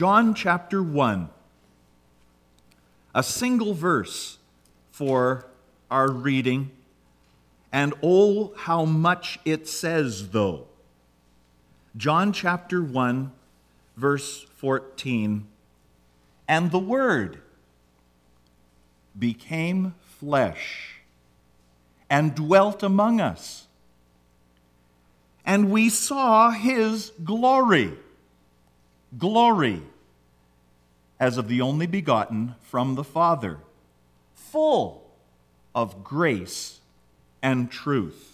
John chapter 1, a single verse for our reading, and oh, how much it says, though. John chapter 1, verse 14, and the Word became flesh and dwelt among us, and we saw his glory as of the only begotten from the Father, full of grace and truth.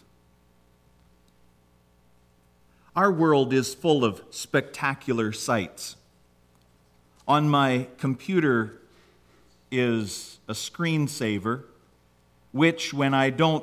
Our world is full of spectacular sights. On my computer is a screensaver, which, when I don't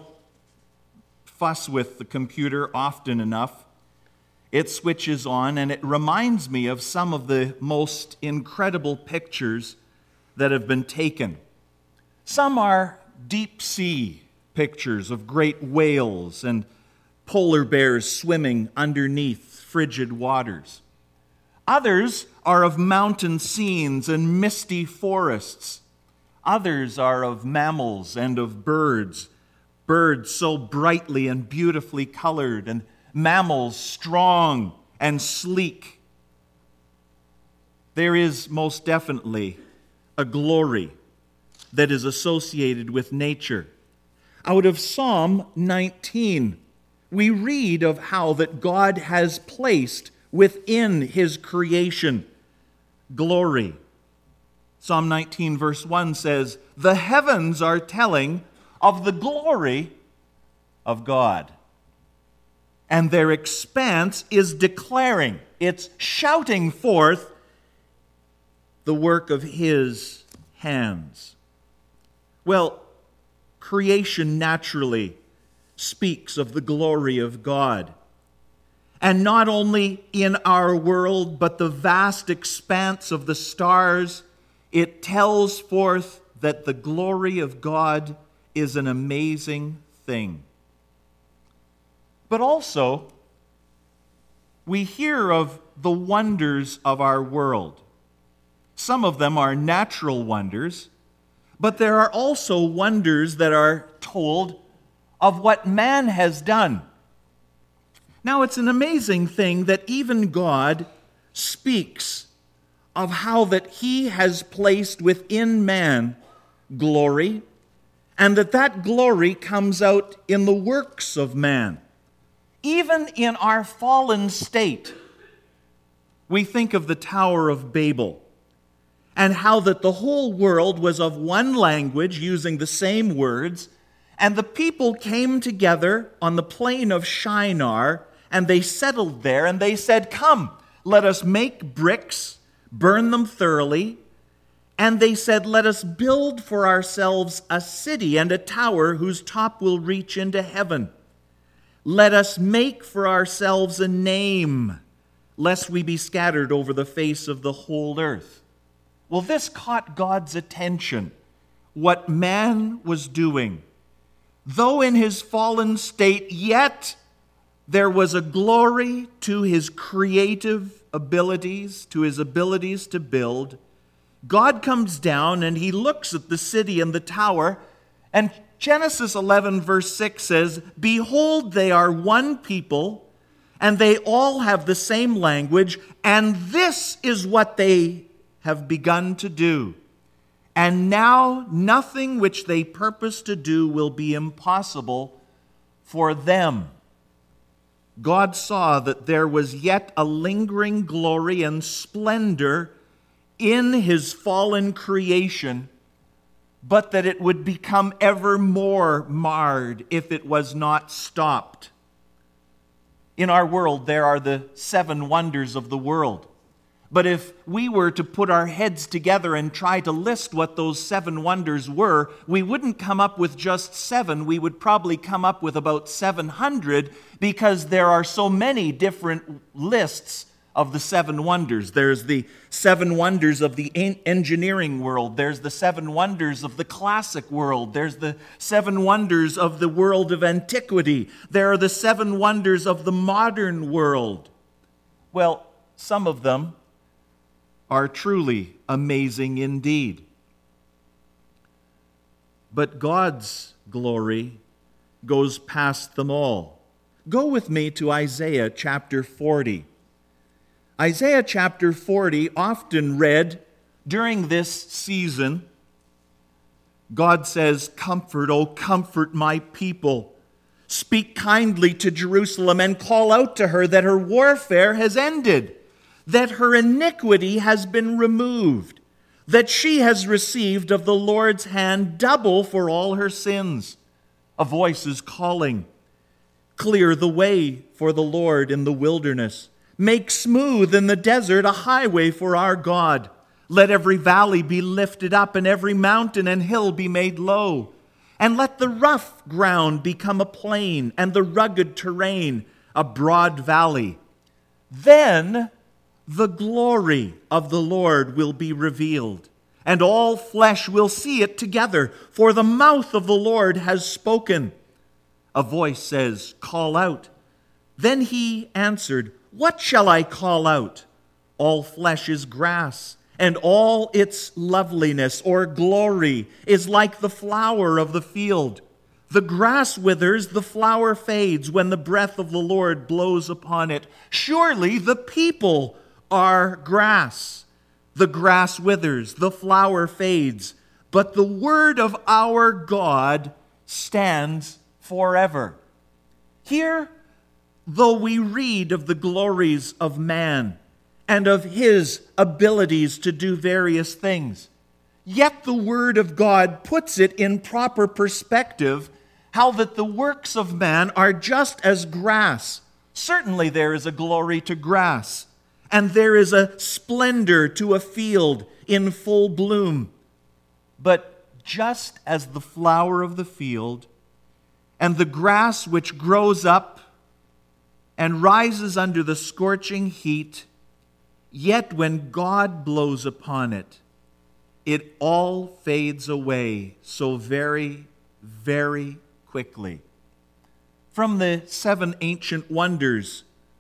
fuss with the computer often enough, it switches on and it reminds me of some of the most incredible pictures that have been taken. Some are deep sea pictures of great whales and polar bears swimming underneath frigid waters. Others are of mountain scenes and misty forests. Others are of mammals and of birds so brightly and beautifully colored, and mammals strong and sleek. There is most definitely a glory that is associated with nature. Out of Psalm 19, we read of how that God has placed within his creation glory. Psalm 19 verse 1 says, "The heavens are telling of the glory of God, and their expanse is declaring," it's shouting forth the work of his hands. Well, creation naturally speaks of the glory of God. And not only in our world, but the vast expanse of the stars, it tells forth that the glory of God is an amazing thing. But also, we hear of the wonders of our world. Some of them are natural wonders, but there are also wonders that are told of what man has done. Now, it's an amazing thing that even God speaks of how that he has placed within man glory, and that glory comes out in the works of man. Even in our fallen state, we think of the Tower of Babel, and how that the whole world was of one language, using the same words, and the people came together on the plain of Shinar, and they settled there, and they said, "Come, let us make bricks, burn them thoroughly." And they said, "Let us build for ourselves a city and a tower whose top will reach into heaven. Let us make for ourselves a name, lest we be scattered over the face of the whole earth." Well, this caught God's attention, what man was doing. Though in his fallen state, yet there was a glory to his creative abilities, to his abilities to build. God comes down and he looks at the city and the tower, and Genesis 11 verse 6 says, "Behold, they are one people, and they all have the same language, and this is what they have begun to do. And now nothing which they purpose to do will be impossible for them." God saw that there was yet a lingering glory and splendor in his fallen creation, but that it would become ever more marred if it was not stopped. In our world, there are the 7 wonders of the world. But if we were to put our heads together and try to list what those 7 wonders were, we wouldn't come up with just 7. We would probably come up with about 700, because there are so many different lists of the 7 wonders. There's the 7 wonders of the engineering world. There's the 7 wonders of the classic world. There's the 7 wonders of the world of antiquity. There are the 7 wonders of the modern world. Well, some of them are truly amazing indeed. But God's glory goes past them all. Go with me to Isaiah chapter 40. Isaiah chapter 40, often read during this season. God says, "Comfort, O comfort my people. Speak kindly to Jerusalem and call out to her that her warfare has ended, that her iniquity has been removed, that she has received of the Lord's hand double for all her sins." A voice is calling, "Clear the way for the Lord in the wilderness. Make smooth in the desert a highway for our God. Let every valley be lifted up and every mountain and hill be made low. And let the rough ground become a plain and the rugged terrain a broad valley. Then the glory of the Lord will be revealed, and all flesh will see it together, for the mouth of the Lord has spoken." A voice says, "Call out." Then he answered, "What shall I call out? All flesh is grass, and all its loveliness or glory is like the flower of the field. The grass withers, the flower fades when the breath of the Lord blows upon it. Surely the people are grass. The grass withers, the flower fades, but the word of our God stands forever." Here, though we read of the glories of man and of his abilities to do various things, yet the Word of God puts it in proper perspective, how that the works of man are just as grass. Certainly there is a glory to grass, and there is a splendor to a field in full bloom. But just as the flower of the field and the grass which grows up and rises under the scorching heat, yet when God blows upon it, it all fades away so very, very quickly. From the 7 ancient wonders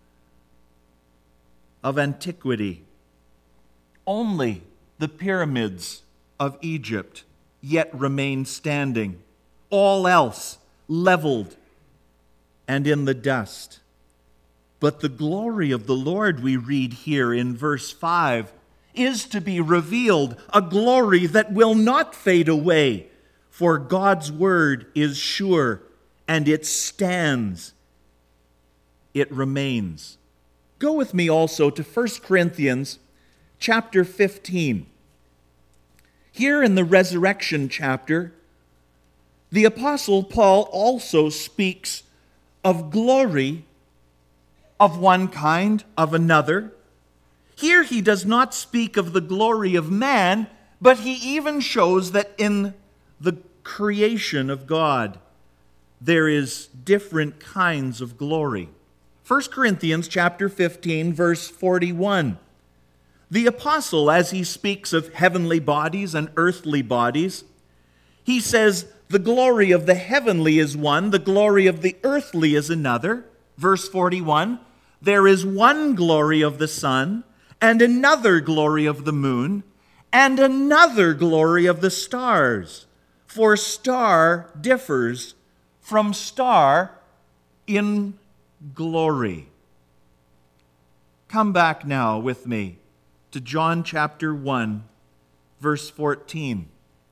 of antiquity, only the pyramids of Egypt yet remain standing, all else leveled and in the dust. But the glory of the Lord, we read here in verse 5, is to be revealed, a glory that will not fade away, for God's word is sure, and it stands, it remains. Go with me also to 1 Corinthians chapter 15. Here in the resurrection chapter, the Apostle Paul also speaks of glory of one kind, of another. Here he does not speak of the glory of man, but he even shows that in the creation of God, there is different kinds of glory. 1 Corinthians chapter 15, verse 41. The apostle, as he speaks of heavenly bodies and earthly bodies, he says, the glory of the heavenly is one, the glory of the earthly is another. Verse 41, there is one glory of the sun, and another glory of the moon, and another glory of the stars. For star differs from star in glory. Come back now with me to John chapter 1, verse 14.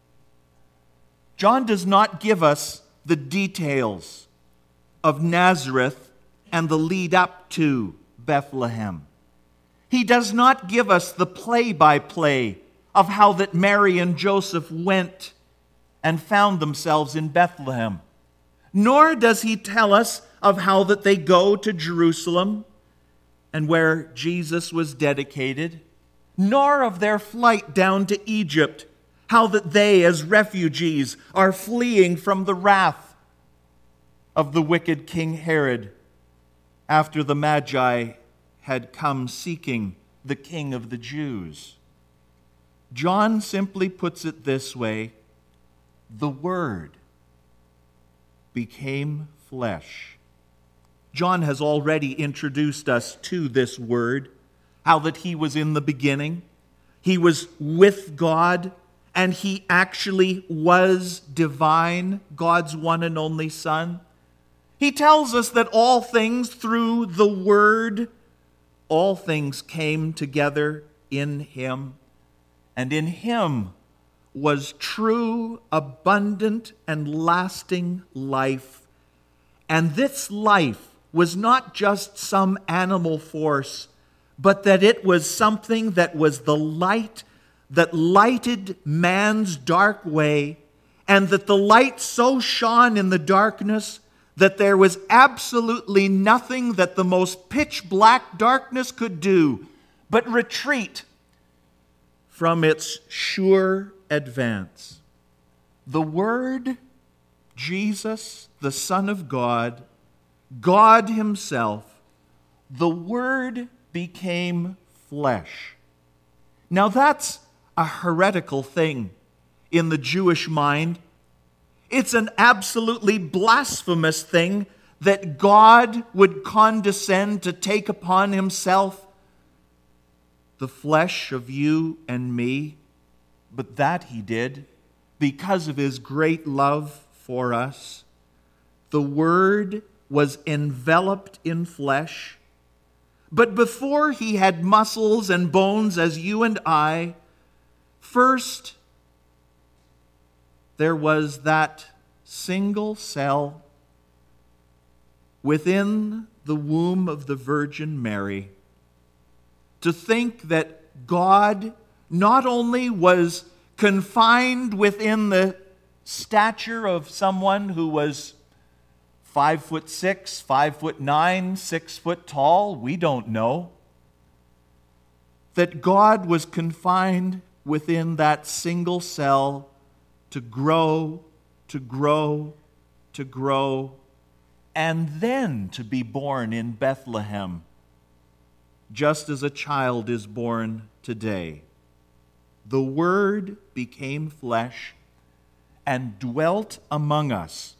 John does not give us the details of Nazareth and the lead up to Bethlehem. He does not give us the play-by-play of how that Mary and Joseph went and found themselves in Bethlehem. Nor does he tell us of how that they go to Jerusalem and where Jesus was dedicated, nor of their flight down to Egypt, how that they as refugees are fleeing from the wrath of the wicked King Herod after the Magi had come seeking the King of the Jews. John simply puts it this way: the Word became flesh. John has already introduced us to this Word, how that he was in the beginning, He was with God, and he actually was divine, God's one and only Son. He tells us that all things through the Word, all things came together in him, and in him was true, abundant, and lasting life. And this life was not just some animal force, but that it was something that was the light that lighted man's dark way, and that the light so shone in the darkness that there was absolutely nothing that the most pitch black darkness could do but retreat from its sure advance. The Word, Jesus, the Son of God, God himself, the Word became flesh. Now that's a heretical thing in the Jewish mind. It's an absolutely blasphemous thing that God would condescend to take upon himself the flesh of you and me. But that he did because of his great love for us. The Word was enveloped in flesh. But before he had muscles and bones as you and I, first there was that single cell within the womb of the Virgin Mary. To think that God not only was confined within the stature of someone who was 5'6", 5'9", 6 foot tall, we don't know. That God was confined within that single cell to grow, to grow, to grow, and then to be born in Bethlehem, just as a child is born today. The Word became flesh and dwelt among us.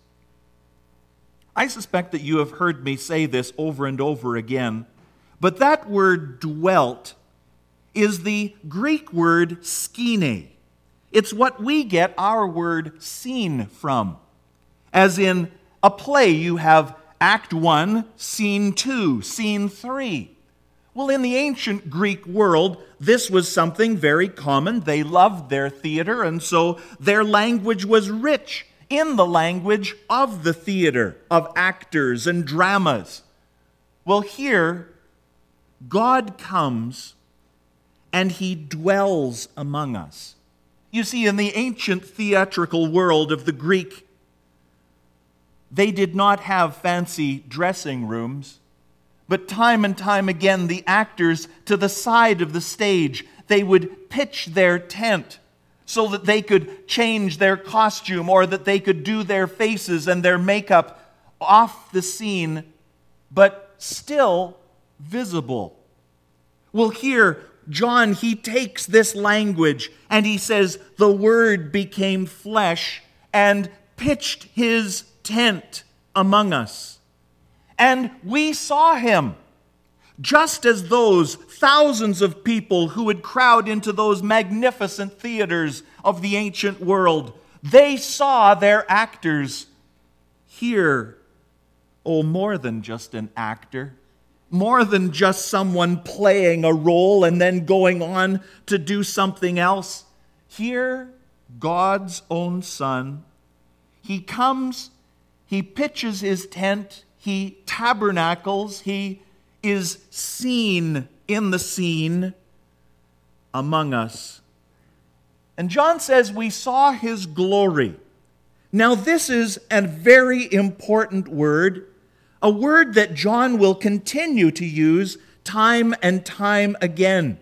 I suspect that you have heard me say this over and over again, but that word dwelt is the Greek word skene. It's what we get our word seen from. As in a play, you have Act 1, Scene 2, Scene 3. Well, in the ancient Greek world, this was something very common. They loved their theater, and so their language was rich in the language of the theater, of actors and dramas. Well, here, God comes and he dwells among us. You see, in the ancient theatrical world of the Greek, they did not have fancy dressing rooms, but time and time again, the actors to the side of the stage, they would pitch their tent so that they could change their costume or that they could do their faces and their makeup off the scene, but still visible. Well, here, John, he takes this language and he says, the Word became flesh and pitched his tent among us. And we saw him, just as those thousands of people who would crowd into those magnificent theaters of the ancient world. They saw their actors. Here, more than just an actor, more than just someone playing a role and then going on to do something else. Here, God's own Son, he comes, he pitches his tent, he tabernacles, he is seen in the scene among us. And John says we saw his glory. Now this is a very important word, a word that John will continue to use time and time again.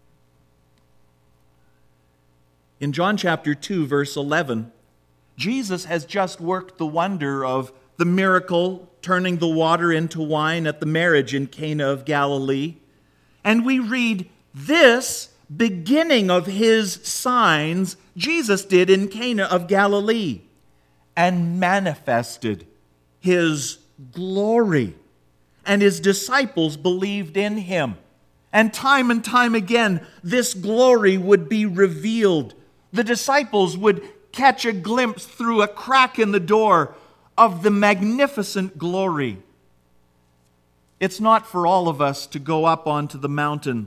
In John chapter 2, verse 11, Jesus has just worked the wonder of the miracle turning the water into wine at the marriage in Cana of Galilee. And we read this beginning of his signs Jesus did in Cana of Galilee and manifested his glory. And his disciples believed in him. And time again, this glory would be revealed. The disciples would catch a glimpse through a crack in the door of the magnificent glory. It's not for all of us to go up onto the mountain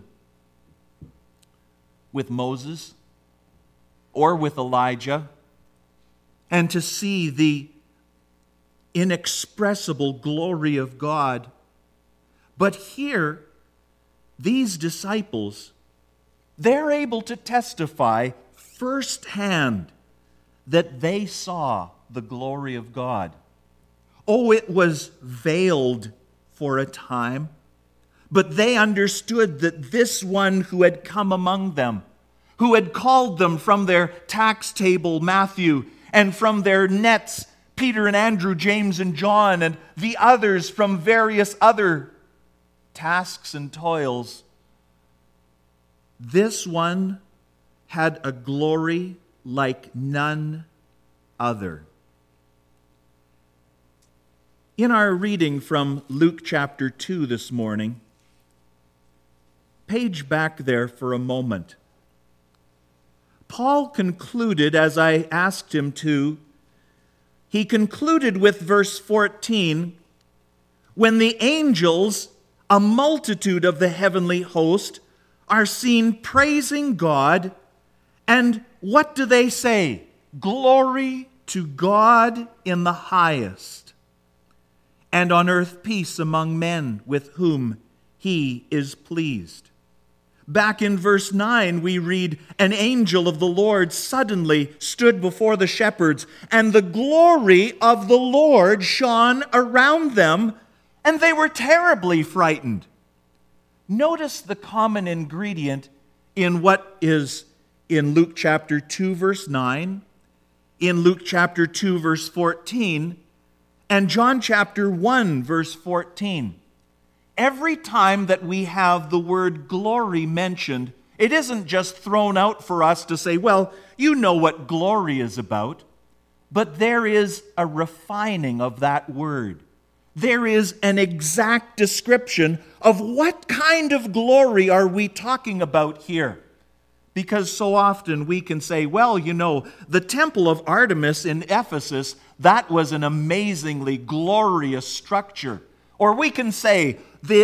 with Moses or with Elijah and to see the inexpressible glory of God. But here, these disciples, they're able to testify firsthand that they saw the glory of God. Oh, it was veiled for a time, but they understood that this one who had come among them, who had called them from their tax table, Matthew, and from their nets, Peter and Andrew, James and John, and the others from various other tasks and toils, this one had a glory like none other. In our reading from Luke chapter 2 this morning, page back there for a moment. Paul concluded, as I asked him to, he concluded with verse 14, when the angels, a multitude of the heavenly host, are seen praising God, and what do they say? Glory to God in the highest, and on earth peace among men with whom he is pleased. Back in verse 9, we read, an angel of the Lord suddenly stood before the shepherds, and the glory of the Lord shone around them, and they were terribly frightened. Notice the common ingredient in what is in Luke chapter 2, verse 9, in Luke chapter 2, verse 14, and John chapter 1, verse 14. Every time that we have the word glory mentioned, it isn't just thrown out for us to say, well, you know what glory is about, but there is a refining of that word. There is an exact description of what kind of glory are we talking about here. Because so often we can say, well, you know, the temple of Artemis in Ephesus, that was an amazingly glorious structure. Or we can say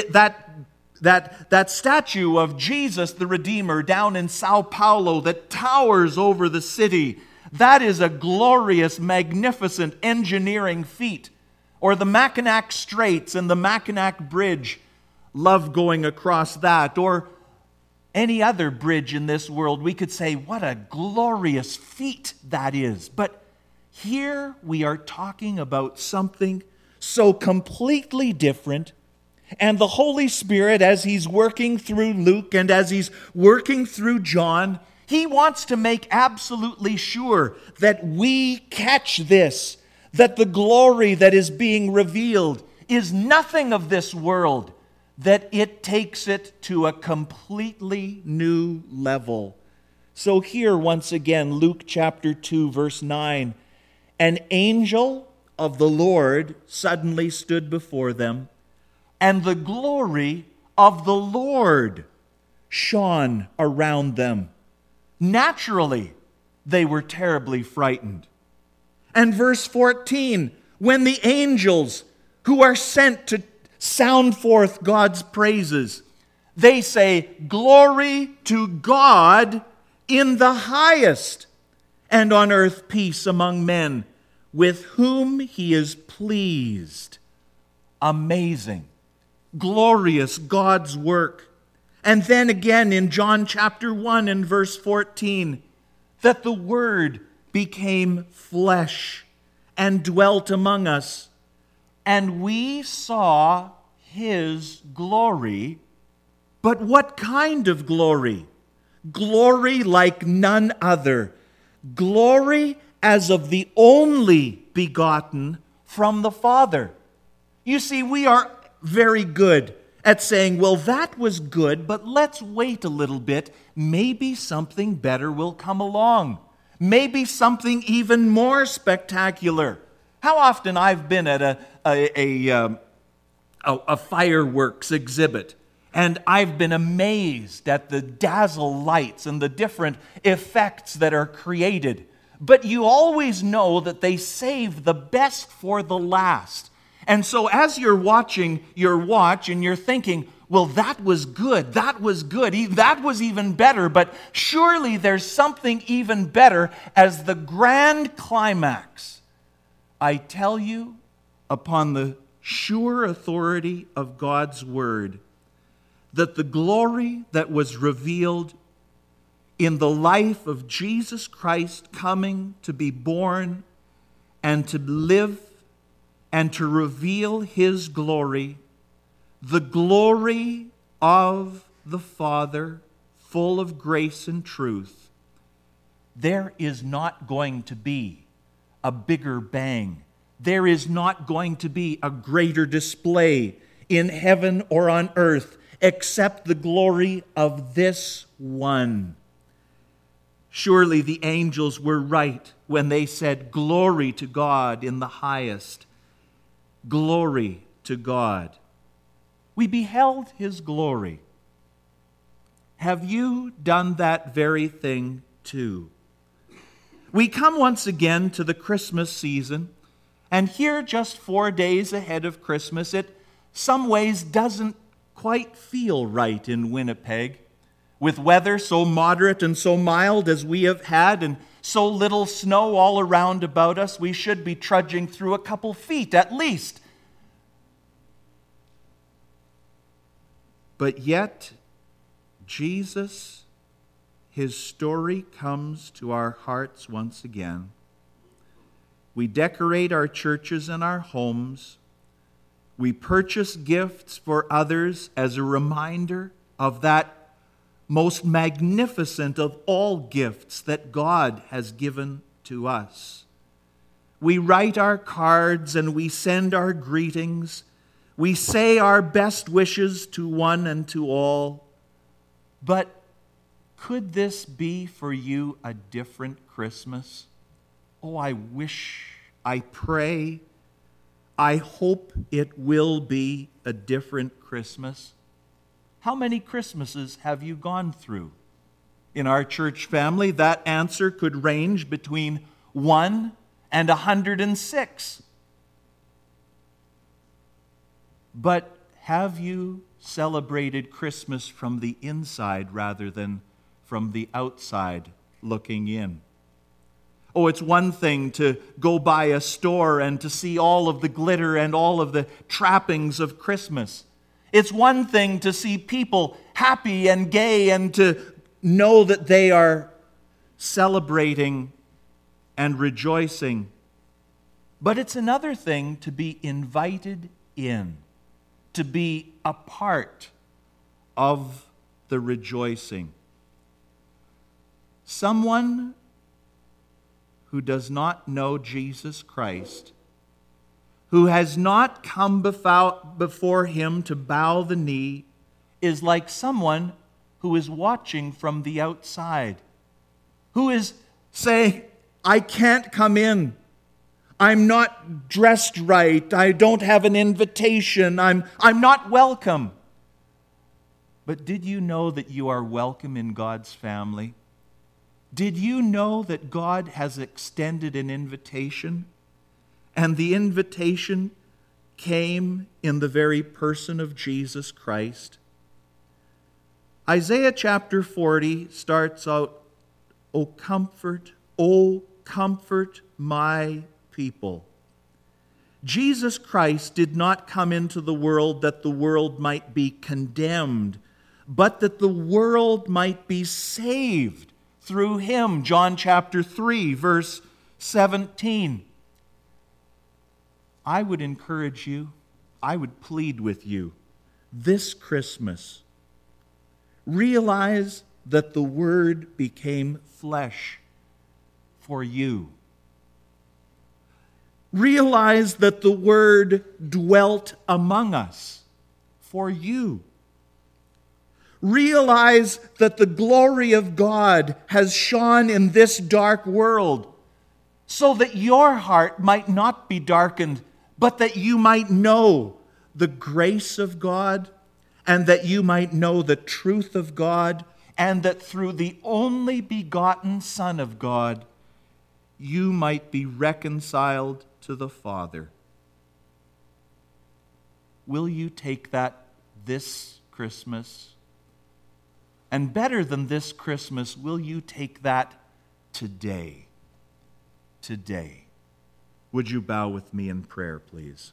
that statue of Jesus the Redeemer down in Sao Paulo that towers over the city, that is a glorious, magnificent engineering feat. Or the Mackinac Straits and the Mackinac Bridge, love going across that. Or any other bridge in this world, we could say, what a glorious feat that is. But here we are talking about something so completely different. And the Holy Spirit, as he's working through Luke and as he's working through John, he wants to make absolutely sure that we catch this, that the glory that is being revealed is nothing of this world, that it takes it to a completely new level. So here, once again, Luke chapter 2, verse 9, an angel of the Lord suddenly stood before them, and the glory of the Lord shone around them. Naturally, they were terribly frightened. And verse 14, when the angels who are sent to sound forth God's praises, they say, glory to God in the highest, and on earth peace among men with whom he is pleased. Amazing, glorious God's work. And then again in John chapter 1 and verse 14, that the Word became flesh and dwelt among us, and we saw his glory. But what kind of glory? Glory like none other. Glory as of the only begotten from the Father. You see, we are very good at saying, well, that was good, but let's wait a little bit. Maybe something better will come along. Maybe something even more spectacular. How often I've been at a fireworks exhibit, And I've been amazed at the dazzle lights and the different effects that are created. But you always know that they save the best for the last. And so as you're watching your watch and you're thinking, well, that was good, that was good, that was even better, but surely there's something even better as the grand climax. I tell you, upon the sure authority of God's word, that the glory that was revealed in the life of Jesus Christ coming to be born and to live and to reveal his glory, the glory of the Father, full of grace and truth, there is not going to be a bigger bang. There is not going to be a greater display in heaven or on earth except the glory of this one. Surely the angels were right when they said, "Glory to God in the highest." Glory to God. We beheld his glory. Have you done that very thing too? We come once again to the Christmas season, and here, just 4 days ahead of Christmas, it some ways doesn't quite feel right in Winnipeg. With weather so moderate and so mild as we have had, and so little snow all around about us, we should be trudging through a couple feet at least. But yet, Jesus, his story comes to our hearts once again. We decorate our churches and our homes. We purchase gifts for others as a reminder of that most magnificent of all gifts that God has given to us. We write our cards and we send our greetings. We say our best wishes to one and to all. But could this be for you a different Christmas? Oh, I wish, I pray, I hope it will be a different Christmas. How many Christmases have you gone through? In our church family, that answer could range between 1 and 106. But have you celebrated Christmas from the inside rather than from the outside looking in? Oh, it's one thing to go by a store and to see all of the glitter and all of the trappings of Christmas. It's one thing to see people happy and gay and to know that they are celebrating and rejoicing. But it's another thing to be invited in, to be a part of the rejoicing. Someone who does not know Jesus Christ, who has not come before him to bow the knee, is like someone who is watching from the outside, who is saying, I can't come in. I'm not dressed right. I don't have an invitation. I'm not welcome. But did you know that you are welcome in God's family? Did you know that God has extended an invitation? And the invitation came in the very person of Jesus Christ. Isaiah chapter 40 starts out, O comfort my people. Jesus Christ did not come into the world that the world might be condemned, but that the world might be saved through him. John chapter 3, verse 17. I would encourage you, I would plead with you, this Christmas, realize that the Word became flesh for you. Realize that the Word dwelt among us for you. Realize that the glory of God has shone in this dark world so that your heart might not be darkened, but that you might know the grace of God and that you might know the truth of God, and that through the only begotten Son of God, you might be reconciled to the Father. Will you take that this Christmas? And better than this Christmas, will you take that today? Today. Would you bow with me in prayer, please?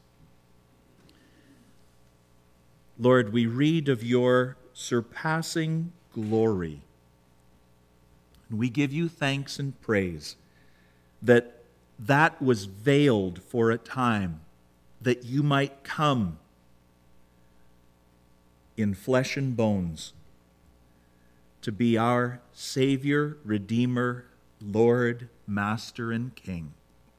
Lord, we read of your surpassing glory. And we give you thanks and praise that that was veiled for a time, that you might come in flesh and bones to be our Savior, Redeemer, Lord, Master, and King.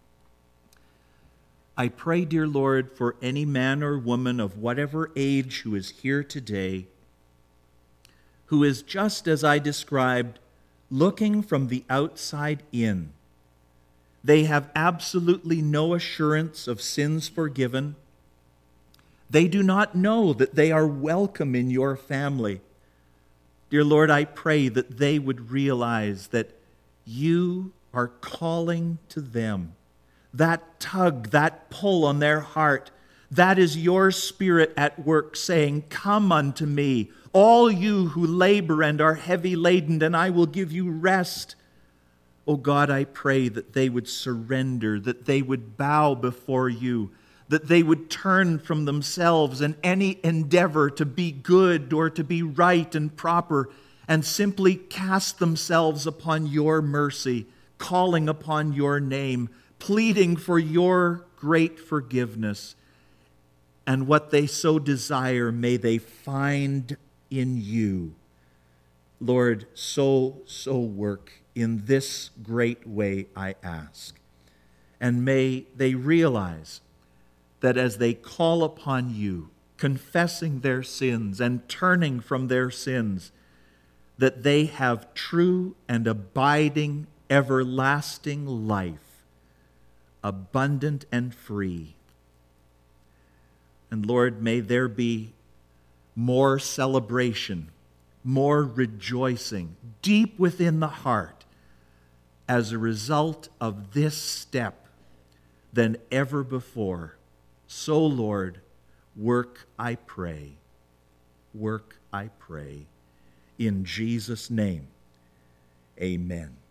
I pray, dear Lord, for any man or woman of whatever age who is here today, who is just as I described, looking from the outside in. They have absolutely no assurance of sins forgiven. They do not know that they are welcome in your family. Dear Lord, I pray that they would realize that you are calling to them. That tug, that pull on their heart, that is your Spirit at work saying, "Come unto me, all you who labor and are heavy laden, and I will give you rest." Oh God, I pray that they would surrender, that they would bow before you, that they would turn from themselves and any endeavor to be good or to be right and proper, and simply cast themselves upon your mercy, calling upon your name, pleading for your great forgiveness. And what they so desire, may they find in you. Lord, so work in this great way, I ask. And may they realize that as they call upon you, confessing their sins and turning from their sins, that they have true and abiding, everlasting life, abundant and free. And Lord, may there be more celebration, more rejoicing deep within the heart as a result of this step than ever before. So, Lord, work, I pray. Work, I pray. In Jesus' name, amen.